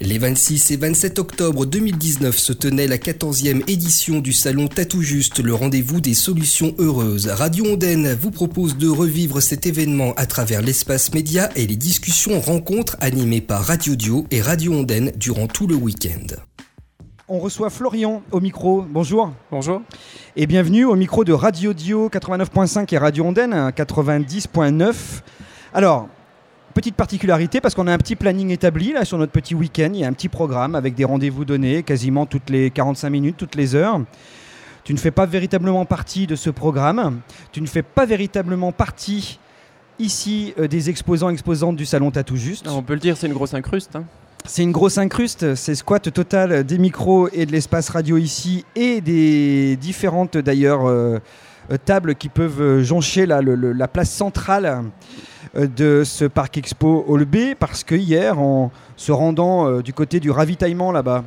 Les 26 et 27 octobre 2019 se tenait la 14e édition du salon Tatou Juste, le rendez-vous des solutions heureuses. Radio Ondaine vous propose de revivre cet événement à travers l'espace média et les discussions rencontres animées par Radio Dio et Radio Ondaine durant tout le week-end. On reçoit Florian au micro. Bonjour. Bonjour. Et bienvenue au micro de Radio Dio 89.5 et Radio Ondaine 90.9. Alors, petite particularité parce qu'on a un petit planning établi là sur notre petit week-end. Il y a un petit programme avec des rendez-vous donnés quasiment toutes les 45 minutes, toutes les heures. Tu ne fais pas véritablement partie de ce programme. Tu ne fais pas véritablement partie ici des exposantes du salon Tatou Juste. On peut le dire, c'est une grosse incruste. C'est une grosse incruste, c'est squat total des micros et de l'espace radio ici et des différentes d'ailleurs tables qui peuvent joncher la place centrale de ce parc expo Hall B, parce que hier, en se rendant du côté du ravitaillement là-bas,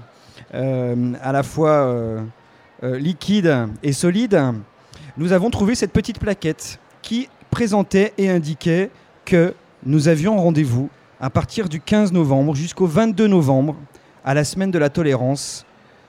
à la fois liquide et solide, nous avons trouvé cette petite plaquette qui présentait et indiquait que nous avions rendez-vous à partir du 15 novembre jusqu'au 22 novembre, à la Semaine de la Tolérance,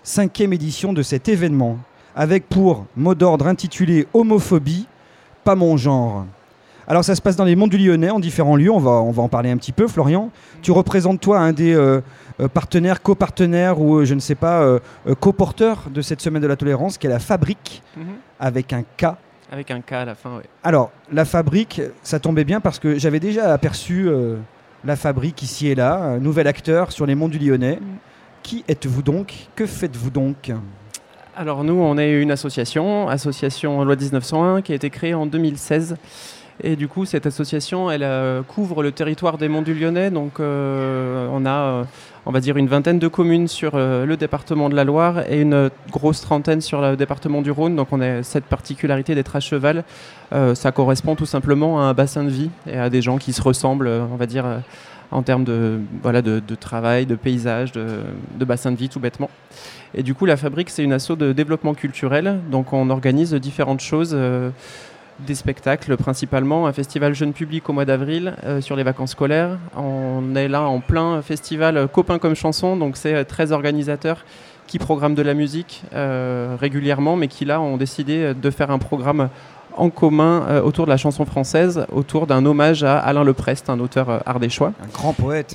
5e édition de cet événement, avec pour mot d'ordre intitulé « Homophobie, pas mon genre ». Alors ça se passe dans les Monts du Lyonnais, en différents lieux, on va en parler un petit peu. Florian, tu représentes toi un des partenaires, copartenaires ou je ne sais pas, coporteurs de cette Semaine de la Tolérance, qui est la Fabrique, avec un K. Avec un K à la fin, oui. Alors, la Fabrique, ça tombait bien parce que j'avais déjà aperçu la Fabrique ici et là, un nouvel acteur sur les Monts du Lyonnais. Qui êtes-vous donc ? Que faites-vous donc ? Alors nous, on est une association Loi 1901, qui a été créée en 2016. Et du coup, cette association, elle couvre le territoire des Monts du Lyonnais. Donc, on a, on va dire, une vingtaine de communes sur le département de la Loire et une grosse trentaine sur le département du Rhône. Donc, on a cette particularité d'être à cheval. Ça correspond tout simplement à un bassin de vie et à des gens qui se ressemblent, on va dire, en termes de travail, de paysage, de bassin de vie, tout bêtement. Et du coup, la Fabrique, c'est une asso de développement culturel. Donc, on organise différentes choses. Des spectacles principalement, un festival jeune public au mois d'avril sur les vacances scolaires. On est là en plein festival Copains comme chansons, donc c'est 13 organisateurs qui programment de la musique régulièrement, mais qui là ont décidé de faire un programme en commun autour de la chanson française, autour d'un hommage à Alain Leprest, un auteur ardéchois. Un grand poète.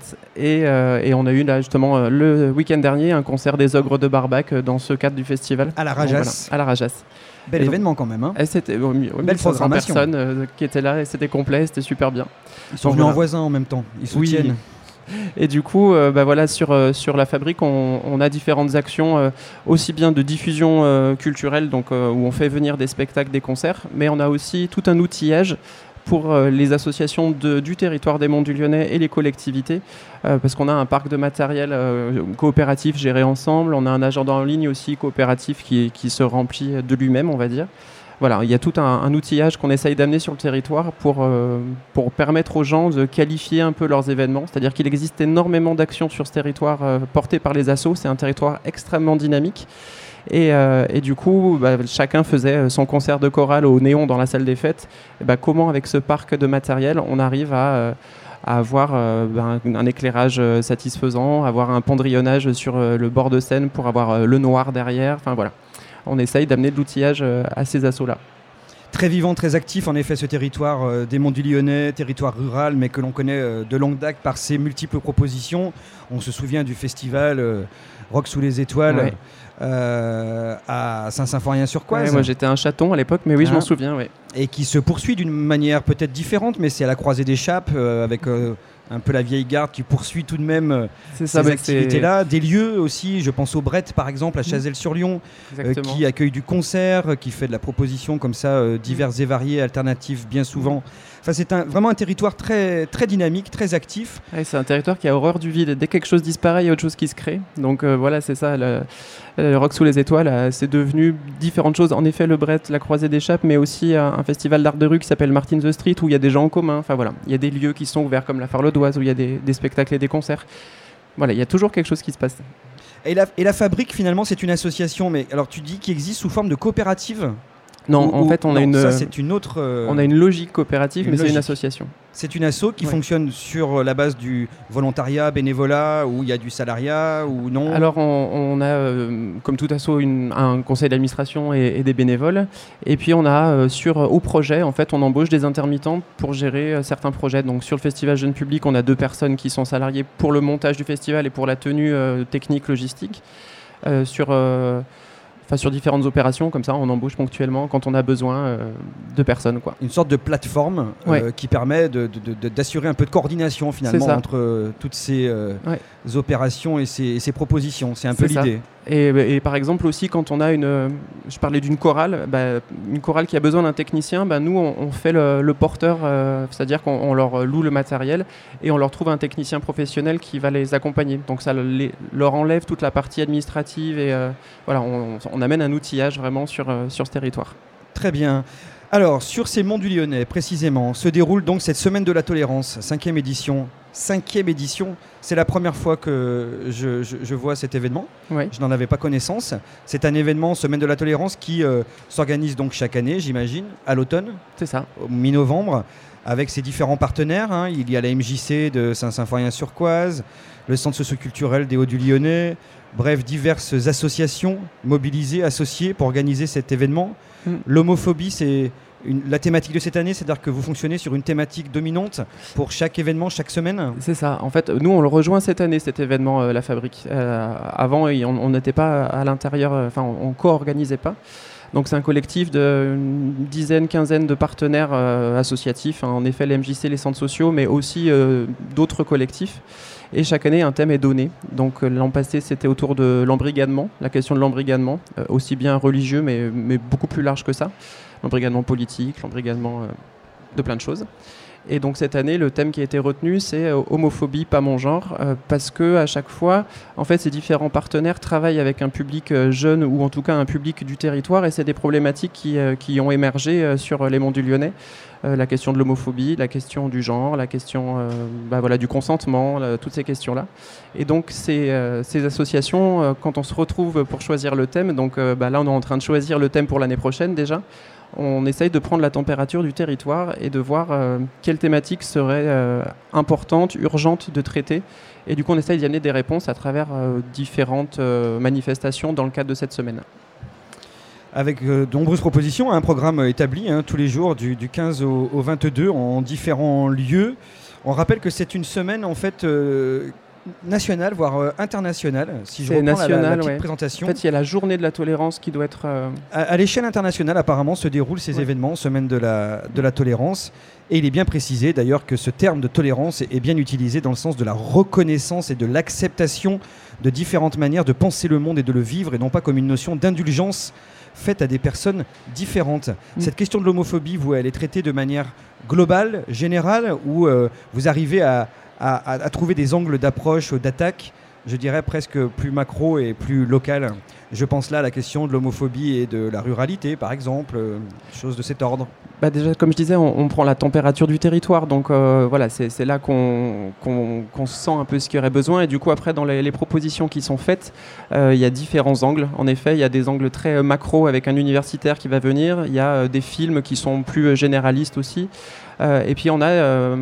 Et on a eu là justement le week-end dernier un concert des Ogres de Barbac dans ce cadre du festival. À la Rajas. Voilà, à la Rajas. Bel événement quand même. C'était belle programmation. Personnes qui étaient là et c'était complet, c'était super bien. Ils sont venus en voisin en même temps, ils soutiennent. Oui. Et du coup, voilà, sur la Fabrique, on a différentes actions, aussi bien de diffusion culturelle, donc où on fait venir des spectacles, des concerts, mais on a aussi tout un outillage pour les associations du territoire des Monts du Lyonnais et les collectivités, parce qu'on a un parc de matériel coopératif géré ensemble, on a un agenda en ligne aussi coopératif qui se remplit de lui-même, on va dire. Voilà, il y a tout un outillage qu'on essaye d'amener sur le territoire pour permettre aux gens de qualifier un peu leurs événements, c'est-à-dire qu'il existe énormément d'actions sur ce territoire portées par les assos, c'est un territoire extrêmement dynamique. Et du coup, chacun faisait son concert de chorale au néon dans la salle des fêtes. Et comment, avec ce parc de matériel, on arrive à avoir un éclairage satisfaisant, avoir un pendrillonnage sur le bord de scène pour avoir le noir derrière. Enfin voilà, on essaye d'amener de l'outillage à ces assos-là. Très vivant, très actif en effet ce territoire des Monts du Lyonnais, territoire rural mais que l'on connaît de longue date par ses multiples propositions. On se souvient du festival Rock sous les étoiles. Ouais. À Saint-Symphorien-sur-Coise. Ouais, moi j'étais un chaton à l'époque, mais oui, je m'en souviens. Ouais. Et qui se poursuit d'une manière peut-être différente, mais c'est à la croisée des chapes, avec un peu la vieille garde qui poursuit tout de même ces activités-là. Des lieux aussi, je pense au Brett par exemple, à Chazelles-sur-Lyon, qui accueille du concert, qui fait de la proposition comme ça, diverses et variées, alternatives bien souvent. Enfin, c'est vraiment un territoire très, très dynamique, très actif. Ouais, c'est un territoire qui a horreur du vide. Dès que quelque chose disparaît, il y a autre chose qui se crée. Donc voilà, c'est ça. Le Rock sous les étoiles, c'est devenu différentes choses. En effet, le Brett, la Croisée des Chapes, mais aussi un festival d'art de rue qui s'appelle Martin the Street, où il y a des gens en commun. Enfin voilà, il y a des lieux qui sont ouverts comme la Farledoise, où il y a des spectacles et des concerts. Voilà, il y a toujours quelque chose qui se passe. Et la Fabrique, finalement, c'est une association, mais alors tu dis qu'il existe sous forme de coopérative ? Non, en fait, ça c'est une autre. On a une logique coopérative, mais c'est une association. C'est une asso qui fonctionne sur la base du volontariat, bénévolat, où il y a du salariat ou non? Alors on a, comme tout asso, un conseil d'administration et des bénévoles. Et puis on a au projet, en fait, on embauche des intermittents pour gérer certains projets. Donc sur le festival Jeune Public, on a 2 personnes qui sont salariées pour le montage du festival et pour la tenue technique, logistique. Sur différentes opérations, comme ça, on embauche ponctuellement quand on a besoin de personnes, quoi. Une sorte de plateforme qui permet d'assurer un peu de coordination finalement entre toutes ces opérations et ces propositions. C'est un peu l'idée. Et par exemple aussi, quand on a je parlais d'une chorale, une chorale qui a besoin d'un technicien, nous on fait le porteur, c'est-à-dire qu'on leur loue le matériel et on leur trouve un technicien professionnel qui va les accompagner. Donc ça leur enlève toute la partie administrative et on amène un outillage vraiment sur ce territoire. Très bien. Alors, sur ces monts du Lyonnais, précisément, se déroule donc cette Semaine de la Tolérance, 5e édition. 5e édition, c'est la première fois que je vois cet événement. Oui. Je n'en avais pas connaissance. C'est un événement, Semaine de la Tolérance, qui s'organise donc chaque année, j'imagine, à l'automne. C'est ça. Mi-novembre, avec ses différents partenaires. Il y a la MJC de Saint-Symphorien-sur-Coise, le Centre socioculturel des Hauts-du-Lyonnais, bref, diverses associations mobilisées, associées pour organiser cet événement. L'homophobie, c'est la thématique de cette année, c'est-à-dire que vous fonctionnez sur une thématique dominante pour chaque événement, chaque semaine? C'est ça. En fait, nous, on le rejoint cette année, cet événement, La Fabrique. Avant, on n'était pas à l'intérieur, on ne co-organisait pas. Donc c'est un collectif d'une dizaine, quinzaine de partenaires associatifs. En effet, les MJC, les centres sociaux, mais aussi d'autres collectifs. Et chaque année, un thème est donné. Donc l'an passé, c'était autour de l'embrigadement, la question de l'embrigadement, aussi bien religieux, mais beaucoup plus large que ça. L'embrigadement politique, l'embrigadement de plein de choses. Et donc cette année, le thème qui a été retenu, c'est homophobie, pas mon genre, parce que à chaque fois, en fait, ces différents partenaires travaillent avec un public jeune ou en tout cas un public du territoire, et c'est des problématiques qui ont émergé sur les monts du Lyonnais. La question de l'homophobie, la question du genre, la question du consentement, toutes ces questions-là. Et donc ces associations, quand on se retrouve pour choisir le thème, donc là on est en train de choisir le thème pour l'année prochaine déjà, on essaye de prendre la température du territoire et de voir quelle thématique serait importante, urgente de traiter. Et du coup on essaye d'y amener des réponses à travers différentes manifestations dans le cadre de cette semaine. Avec de nombreuses propositions, un programme établi tous les jours du 15 au 22 en différents lieux. On rappelle que c'est une semaine en fait nationale, voire internationale, si je reprends la petite présentation. En fait, il y a la journée de la tolérance qui doit être... À l'échelle internationale, apparemment, se déroulent ces événements, Semaine de la tolérance. Et il est bien précisé d'ailleurs que ce terme de tolérance est bien utilisé dans le sens de la reconnaissance et de l'acceptation de différentes manières de penser le monde et de le vivre, et non pas comme une notion d'indulgence faite à des personnes différentes. Cette question de l'homophobie, elle est traitée de manière globale, générale, ou vous arrivez à trouver des angles d'approche, d'attaque, je dirais presque plus macro et plus local? Je pense là à la question de l'homophobie et de la ruralité, par exemple, choses de cet ordre. Déjà, comme je disais, on prend la température du territoire, donc c'est là qu'on sent un peu ce qu'il y aurait besoin. Et du coup, après, dans les propositions qui sont faites, il y a différents angles. En effet, il y a des angles très macro avec un universitaire qui va venir. Il y a des films qui sont plus généralistes aussi. Et puis, on a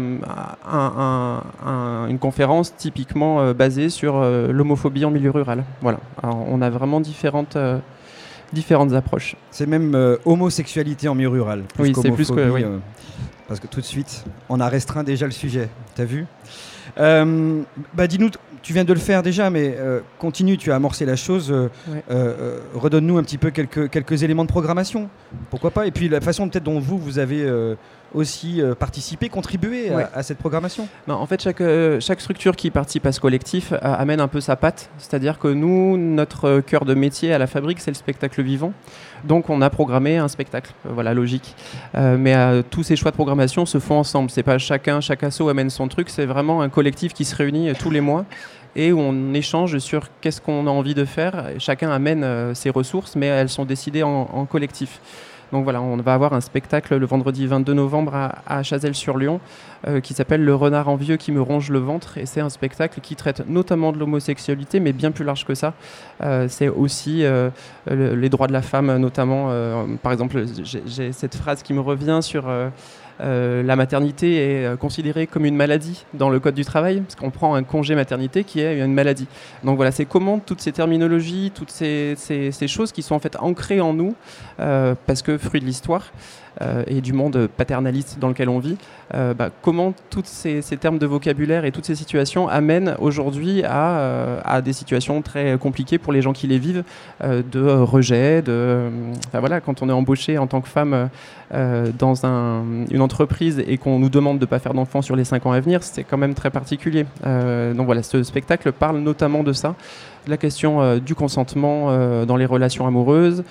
une conférence typiquement basée sur l'homophobie en milieu rural. Voilà. Alors, on a vraiment différentes approches. C'est même homosexualité en milieu rural. Oui, c'est plus que... Oui. Parce que tout de suite, on a restreint déjà le sujet. T'as vu ? Dis-nous, tu viens de le faire déjà, mais continue, tu as amorcé la chose. Redonne-nous un petit peu quelques éléments de programmation. Pourquoi pas ? Et puis la façon peut-être dont vous avez aussi participé, contribué à cette programmation. En fait, chaque structure qui participe à ce collectif amène un peu sa patte. C'est-à-dire que nous, notre cœur de métier à la Fabrique, c'est le spectacle vivant. Donc on a programmé un spectacle, logique. Mais tous ces choix de programmation se font ensemble. C'est pas chaque asso amène son truc, c'est vraiment un collectif qui se réunit tous les mois et où on échange sur qu'est-ce qu'on a envie de faire. Chacun amène ses ressources, mais elles sont décidées en collectif. Donc voilà, on va avoir un spectacle le vendredi 22 novembre à Chazelles-sur-Lyon qui s'appelle Le renard envieux qui me ronge le ventre, et c'est un spectacle qui traite notamment de l'homosexualité, mais bien plus large que ça. C'est aussi les droits de la femme, notamment. Par exemple, j'ai cette phrase qui me revient sur la maternité est considérée comme une maladie dans le code du travail, parce qu'on prend un congé maternité qui est une maladie. Donc voilà, c'est comment toutes ces terminologies, toutes ces choses qui sont en fait ancrées en nous, parce que fruit de l'histoire et du monde paternaliste dans lequel on vit, comment tous ces termes de vocabulaire et toutes ces situations amènent aujourd'hui à des situations très compliquées pour les gens qui les vivent, de rejet, voilà, quand on est embauché en tant que femme dans une entreprise et qu'on nous demande de ne pas faire d'enfants sur les 5 ans à venir, c'est quand même très particulier. Donc voilà, ce spectacle parle notamment de ça, de la question du consentement dans les relations amoureuses,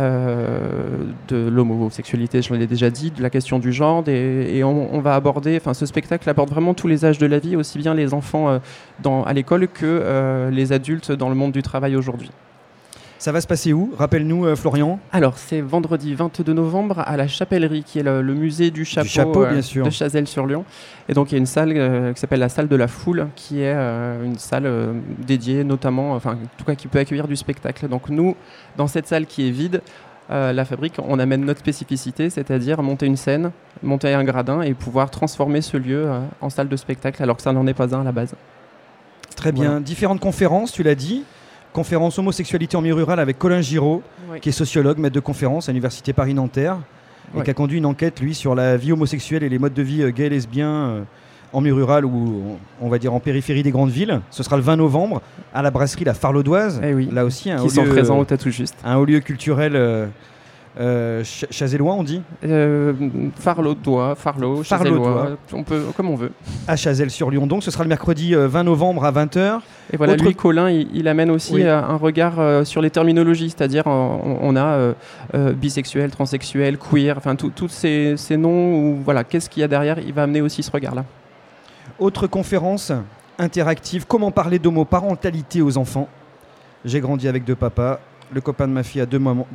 de l'homosexualité, je l'ai déjà dit, de la question du genre, et on va aborder, ce spectacle aborde vraiment tous les âges de la vie, aussi bien les enfants à l'école que les adultes dans le monde du travail aujourd'hui. Ça va se passer où ? Rappelle-nous, Florian. Alors, c'est vendredi 22 novembre à la Chapellerie, qui est le musée du chapeau bien sûr. de Chazelles-sur-Lyon. Et donc, il y a une salle qui s'appelle la salle de la foule, qui est une salle dédiée notamment, en tout cas qui peut accueillir du spectacle. Donc nous, dans cette salle qui est vide, la fabrique, on amène notre spécificité, c'est-à-dire monter une scène, monter un gradin et pouvoir transformer ce lieu en salle de spectacle, alors que ça n'en est pas un à la base. Très bien. Voilà. Différentes conférences, tu l'as dit. Conférence homosexualité en milieu rural avec Colin Giraud, qui est sociologue, maître de conférence à l'Université Paris-Nanterre, et qui a conduit une enquête, lui, sur la vie homosexuelle et les modes de vie gays et lesbiens en milieu rural ou, on va dire, en périphérie des grandes villes. Ce sera le 20 novembre à la brasserie La Farlaudoise. Là aussi, qui sont présents au Tatou Juste. Un haut lieu culturel chazellois, on dit Farlaudois, Chazellois, on peut, comme on veut. À Chazelles-sur-Lyon, donc ce sera le mercredi 20 novembre à 20h. Et voilà, lui, Colin, il amène aussi un regard sur les terminologies, c'est-à-dire on a bisexuel, transsexuel, queer, tous ces noms, où, voilà, qu'est-ce qu'il y a derrière, il va amener aussi ce regard-là. Autre conférence interactive, comment parler d'homoparentalité aux enfants. J'ai grandi avec 2 papas. Le copain de ma fille a deux mamans.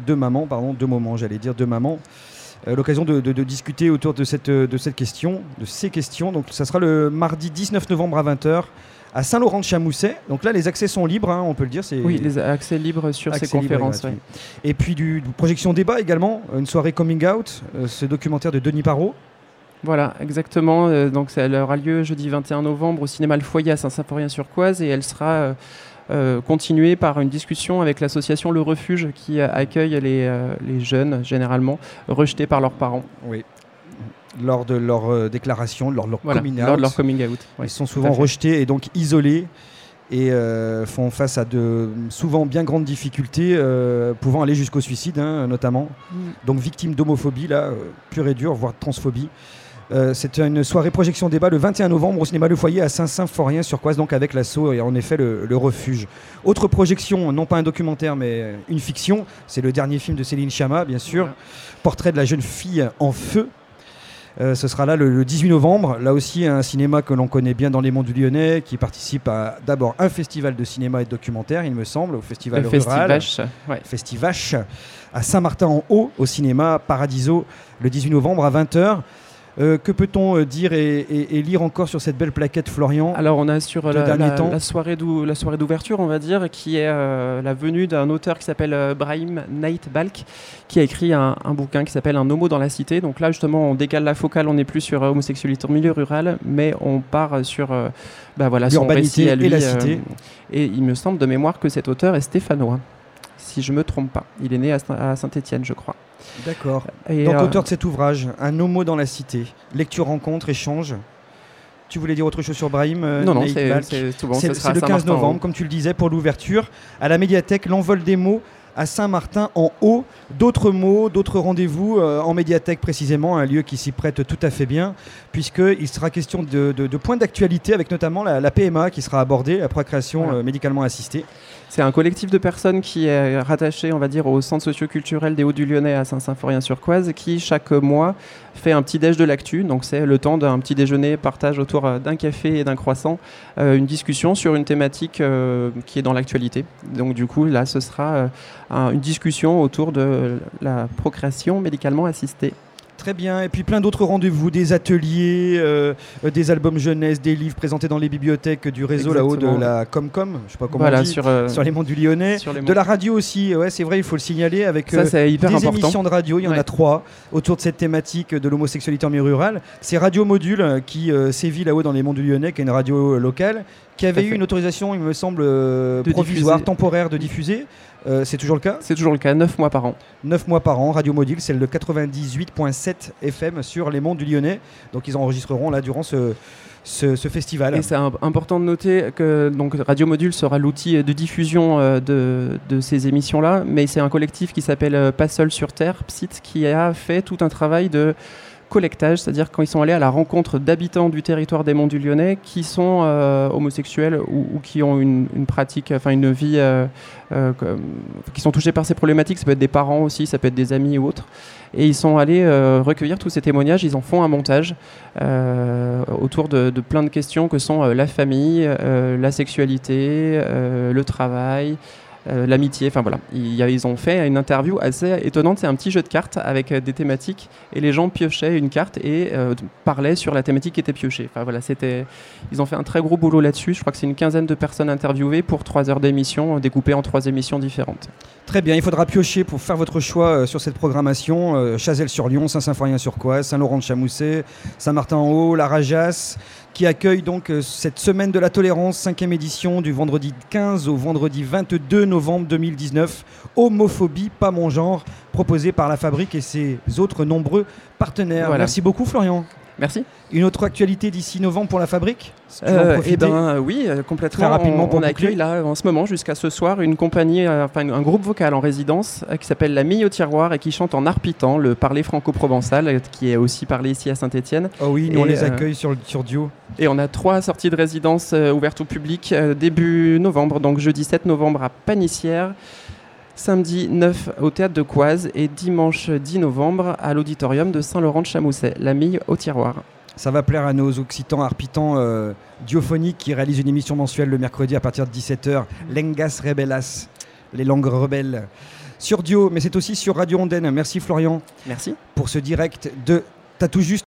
L'occasion de discuter autour de ces questions. Donc ça sera le mardi 19 novembre à 20h à Saint-Laurent-de-Chamousset. Donc là, les accès sont libres, on peut le dire. Oui, les accès libres sur ces conférences. Et puis du projection débat également, une soirée coming out, ce documentaire de Denis Parot. Voilà, exactement. Donc elle aura lieu jeudi 21 novembre au cinéma Le Foyer à Saint-Symphorien-sur-Coise, et elle sera continuée par une discussion avec l'association Le Refuge, qui accueille les jeunes, généralement, rejetés par leurs parents. Oui. Lors de leur déclaration, lors de leur coming out. Lors de leur coming out. Ils sont souvent rejetés et donc isolés, et font face à de souvent bien grandes difficultés, pouvant aller jusqu'au suicide, notamment. Donc victimes d'homophobie, là, pure et dure, voire de transphobie. C'est une soirée projection débat le 21 novembre au cinéma Le Foyer à Saint-Symphorien-sur-Coise, donc avec l'asso et en effet le Refuge. Autre projection, non pas un documentaire mais une fiction, c'est le dernier film de Céline Sciamma, bien sûr, Portrait de la jeune fille en feu. Ce sera là le 18 novembre, là aussi un cinéma que l'on connaît bien dans les monts du Lyonnais, qui participe à d'abord un festival de cinéma et de documentaire, il me semble, au festival rural. Festivache à Saint-Martin-en-Haut, au cinéma Paradiso, le 18 novembre à 20h. Que peut-on dire et lire encore sur cette belle plaquette, Florian? Alors on a sur la soirée d'ouverture, on va dire, qui est la venue d'un auteur qui s'appelle Brahim Naït Balk, qui a écrit un bouquin qui s'appelle Un homo dans la cité. Donc là justement on décale la focale, on n'est plus sur homosexualité en milieu rural, mais on part sur son récit à lui, et la cité. Et il me semble de mémoire que cet auteur est stéphanois, si je ne me trompe pas. Il est né à Saint-Étienne, je crois. D'accord. Donc auteur de cet ouvrage, Un homo dans la cité, lecture, rencontre, échange. Tu voulais dire autre chose sur Brahim? Non, c'est tout bon. C'est le 15 novembre, comme tu le disais, pour l'ouverture, à la médiathèque L'Envol des mots à Saint-Martin-en-Haut. D'autres mots, d'autres rendez-vous en médiathèque précisément, un lieu qui s'y prête tout à fait bien, puisqu'il sera question de points d'actualité, avec notamment la PMA qui sera abordée, la procréation médicalement assistée. C'est un collectif de personnes qui est rattaché, on va dire, au centre socio-culturel des Hauts-du-Lyonnais à Saint-Symphorien-sur-Coise, qui chaque mois fait un petit déj de l'actu. Donc c'est le temps d'un petit déjeuner, partage autour d'un café et d'un croissant, une discussion sur une thématique qui est dans l'actualité. Donc du coup là ce sera une discussion autour de la procréation médicalement assistée. Très bien, et puis plein d'autres rendez-vous, des ateliers, des albums jeunesse, des livres présentés dans les bibliothèques du réseau Exactement. là-haut de la Comcom, je sais pas comment Voilà, on dit, sur les monts du Lyonnais, de la radio aussi, ouais, c'est vrai, il faut le signaler, avec ça, c'est hyper des important. émissions de radio, il y en a 3 autour de cette thématique de l'homosexualité en milieu rural. C'est Radio Module qui sévit là-haut dans les monts du Lyonnais, qui est une radio locale, qui avait eu une autorisation, il me semble, provisoire, diffuser. temporaire de diffuser. C'est toujours le cas ? C'est toujours le cas, 9 mois par an. 9 mois par an, Radio Module, c'est le 98.7 FM sur les monts du Lyonnais. Donc ils enregistreront là durant ce festival. Et c'est important de noter que donc, Radio Module sera l'outil de diffusion de ces émissions-là, mais c'est un collectif qui s'appelle Pas Seul sur Terre, PSIT, qui a fait tout un travail de collectage, c'est-à-dire quand ils sont allés à la rencontre d'habitants du territoire des Monts du Lyonnais qui sont homosexuels ou qui ont une pratique, enfin une vie, qui sont touchés par ces problématiques. Ça peut être des parents aussi, ça peut être des amis ou autres. Et ils sont allés recueillir tous ces témoignages. Ils en font un montage autour de plein de questions que sont la famille, la sexualité, le travail, l'amitié, enfin voilà. Ils ont fait une interview assez étonnante, c'est un petit jeu de cartes avec des thématiques et les gens piochaient une carte et parlaient sur la thématique qui était piochée. Enfin voilà, ils ont fait un très gros boulot là-dessus, je crois que c'est une quinzaine de personnes interviewées pour 3 heures d'émission découpées en 3 émissions différentes. Très bien, il faudra piocher pour faire votre choix sur cette programmation. Chazelles-sur-Lyon, Saint-Symphorien-sur-Coise, Saint-Laurent-de-Chamousset, Saint-Martin-en-Haut, La Rajasse, qui accueille donc cette semaine de la tolérance, 5e édition, du vendredi 15 au vendredi 22 novembre 2019. Homophobie, pas mon genre, proposé par la Fabrique et ses autres nombreux partenaires. Voilà. Merci beaucoup Florian. Merci. Une autre actualité d'ici novembre pour la Fabrique ? Oui, complètement. Très rapidement on accueille là en ce moment jusqu'à ce soir une compagnie, un groupe vocal en résidence qui s'appelle La Mille au Tiroir et qui chante en arpitan, le parler franco-provençal, qui est aussi parlé ici à Saint-Étienne. Oh oui, nous on les accueille sur Dio. Et on a 3 sorties de résidence ouvertes au public début novembre, donc jeudi 7 novembre à Panissière, samedi 9 au Théâtre de Coise et dimanche 10 novembre à l'Auditorium de Saint-Laurent-de-Chamousset, La Mille au Tiroir. Ça va plaire à nos occitans arpitans diophoniques qui réalisent une émission mensuelle le mercredi à partir de 17h, Lengas Rebellas, les langues rebelles, sur Dio, mais c'est aussi sur Radio Ondaine. Merci Florian. Merci. Pour ce direct de T'as tout juste